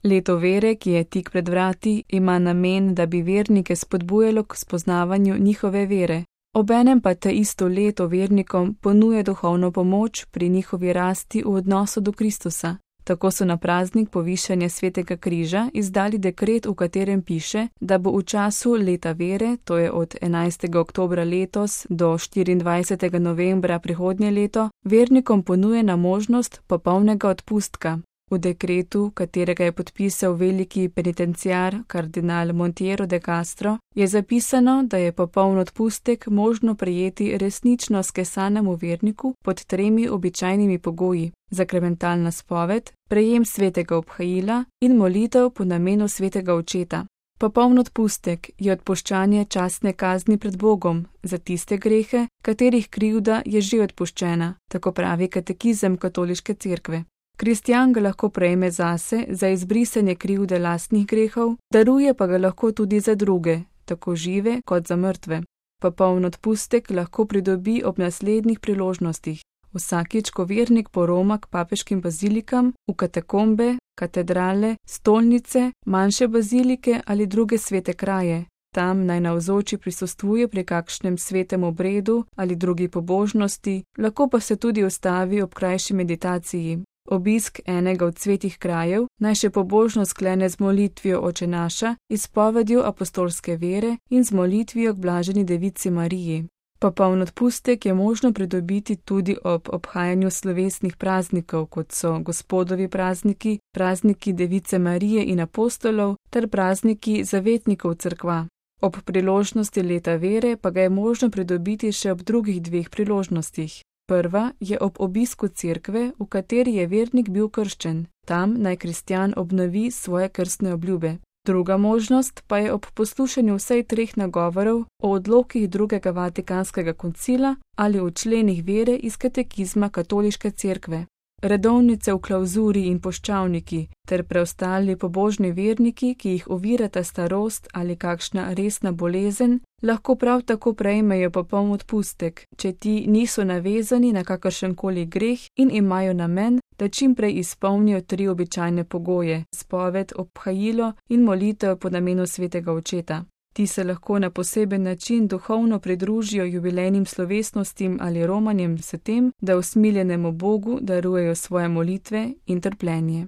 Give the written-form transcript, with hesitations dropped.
Leto vere, ki je tik pred vrati, ima namen, da bi vernike spodbujalo k spoznavanju njihove vere. Obenem pa te isto leto vernikom ponuja duhovno pomoč pri njihovi rasti v odnosu do Kristusa. Tako so na praznik povišanja Svetega križa izdali dekret, v katerem piše, da bo v času leta vere, to je od 11. oktobra letos do 24. novembra prihodnje leto, vernikom ponujena možnost popolnega odpustka. V dekretu, katerega je podpisal veliki penitenciar kardinal Monteiro de Castro, je zapisano, da je popoln odpustek možno prejeti resnično skesanemu verniku pod 3 običajnimi pogoji: zakramentalna spoved, prejem svetega obhajila in molitev po namenu svetega očeta. Popoln odpustek je odpuščanje častne kazni pred Bogom za tiste grehe, katerih krivda je že odpuščena, tako pravi katekizem Katoliške cerkve. Kristjan ga lahko prejme zase za izbrisanje krivde lastnih grehov, daruje pa ga lahko tudi za druge, tako žive kot za mrtve. Popoln odpustek lahko pridobi ob naslednjih priložnostih: vsakič, ko vernik poroma k papeškim bazilikam, v katakombe, katedrale, stolnice, manjše bazilike ali druge svete kraje. Tam naj navzoči prisostvuje pri kakšnem svetem obredu ali drugi pobožnosti, lahko pa se tudi ustavi ob krajši meditaciji. Obisk enega od svetih krajev naj še pobožno sklene z molitvijo Oče naša, izpovedjo apostolske vere in z molitvijo k blaženi devici Mariji. Popoln odpustek je možno pridobiti tudi ob obhajanju slovesnih praznikov, kot so Gospodovi prazniki, prazniki Device Marije in apostolov ter prazniki zavetnikov cerkva. Ob priložnosti leta vere pa ga je možno pridobiti še ob drugih 2 priložnostih. Prva je ob obisku cerkve, v kateri je vernik bil krščen. Tam naj kristjan obnovi svoje krstne obljube. Druga možnost pa je ob poslušanju vsej 3 nagovorov o odlokih Drugega Vatikanskega koncila ali o členih vere iz katekizma Katoliške cerkve. Redovnice v klavzuri in poščavniki ter preostali pobožni verniki, ki jih ovirata starost ali kakšna resna bolezen, lahko prav tako prejmejo popoln odpustek, če ti niso navezani na kakršenkoli greh in imajo namen, da čim prej izpolnijo 3 običajne pogoje: spoved, obhajilo in molitev po namenu svetega očeta. Ti se lahko na poseben način duhovno pridružijo jubilejnim slovesnostim ali romanjem s tem, da usmiljenemu Bogu darujejo svoje molitve in trpljenje.